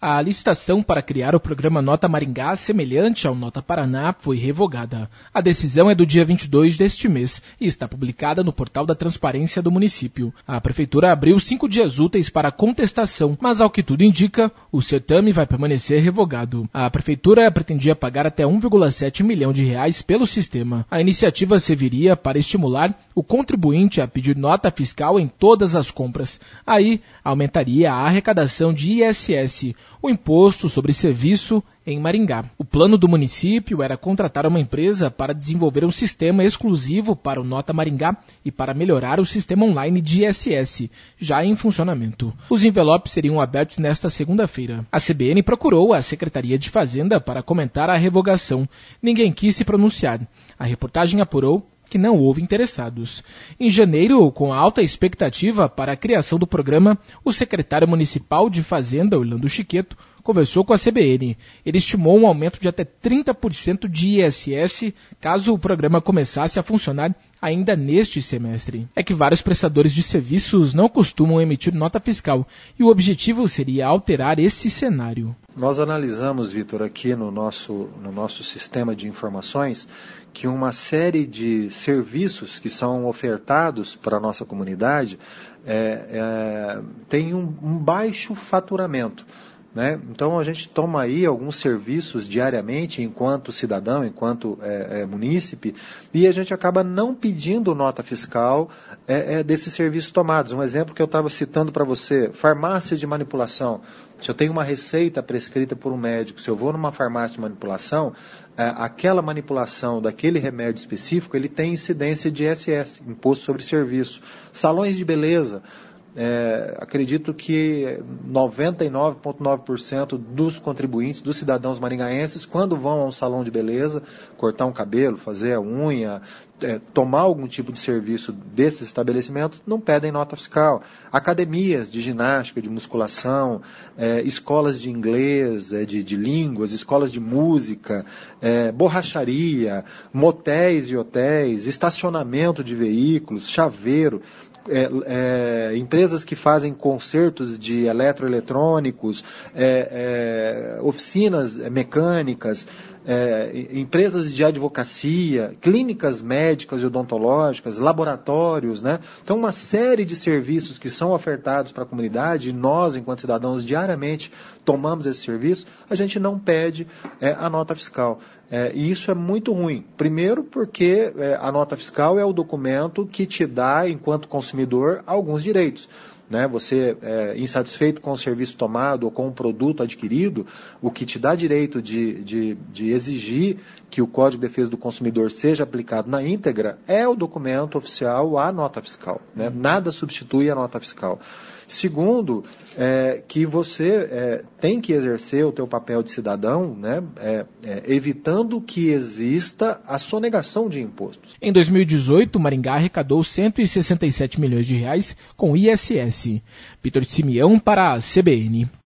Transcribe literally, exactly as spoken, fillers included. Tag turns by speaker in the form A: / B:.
A: A licitação para criar o programa Nota Maringá, semelhante ao Nota Paraná, foi revogada. A decisão é do dia vinte e dois deste mês e está publicada no portal da Transparência do município. A Prefeitura abriu cinco dias úteis para contestação, mas ao que tudo indica, o certame vai permanecer revogado. A Prefeitura pretendia pagar até um vírgula sete milhão de reais pelo sistema. A iniciativa serviria para estimular o contribuinte a pedir nota fiscal em todas as compras. Aí, aumentaria a arrecadação de I S S, o Imposto sobre Serviço, em Maringá. O plano do município era contratar uma empresa para desenvolver um sistema exclusivo para o Nota Maringá e para melhorar o sistema online de I S S, já em funcionamento. Os envelopes seriam abertos nesta segunda-feira. A C B N procurou a Secretaria de Fazenda para comentar a revogação. Ninguém quis se pronunciar. A reportagem apurou que não houve interessados. Em janeiro, com alta expectativa para a criação do programa, o secretário municipal de Fazenda, Orlando Chiqueto, conversou com a C B N. Ele estimou um aumento de até trinta por cento de I S S caso o programa começasse a funcionar ainda neste semestre. É que vários prestadores de serviços não costumam emitir nota fiscal e o objetivo seria alterar esse cenário.
B: Nós analisamos, Vitor, aqui no nosso, no nosso sistema de informações, que uma série de serviços que são ofertados para a nossa comunidade é, é, tem um, um baixo faturamento. Né? Então a gente toma aí alguns serviços diariamente enquanto cidadão, enquanto é, é, munícipe, e a gente acaba não pedindo nota fiscal é, é, desses serviços tomados. Um exemplo que eu estava citando para você, farmácia de manipulação. Se eu tenho uma receita prescrita por um médico, se eu vou numa farmácia de manipulação, é, aquela manipulação daquele remédio específico, ele tem incidência de I S S, Imposto sobre Serviço. Salões de beleza. É, acredito que noventa e nove vírgula nove por cento dos contribuintes, dos cidadãos maringaenses, quando vão a um salão de beleza, cortar um cabelo, fazer a unha, é, tomar algum tipo de serviço desses estabelecimentos, não pedem nota fiscal. Academias de ginástica, de musculação, é, escolas de inglês, é, de, de línguas, escolas de música, é, borracharia, motéis e hotéis, estacionamento de veículos, chaveiro, É, é, empresas que fazem consertos de eletroeletrônicos, é, é, oficinas mecânicas, é, empresas de advocacia, clínicas médicas e odontológicas, laboratórios, né? Então, uma série de serviços que são ofertados para a comunidade, e nós, enquanto cidadãos, diariamente tomamos esse serviço, a gente não pede é, a nota fiscal. É, e isso é muito ruim. Primeiro porque é, a nota fiscal é o documento que te dá, enquanto consumidor, alguns direitos. Né? Você, é, insatisfeito com o serviço tomado ou com o produto adquirido, o que te dá direito de, de, de exigir que o Código de Defesa do Consumidor seja aplicado na íntegra é o documento oficial, a nota fiscal. Né? Nada substitui a nota fiscal. Segundo, é, que você é, tem que exercer o teu papel de cidadão, né, é, é, evitando que exista a sonegação de impostos.
A: Em dois mil e dezoito, Maringá arrecadou cento e sessenta e sete milhões de reais com I S S. Vitor Simeão para a C B N.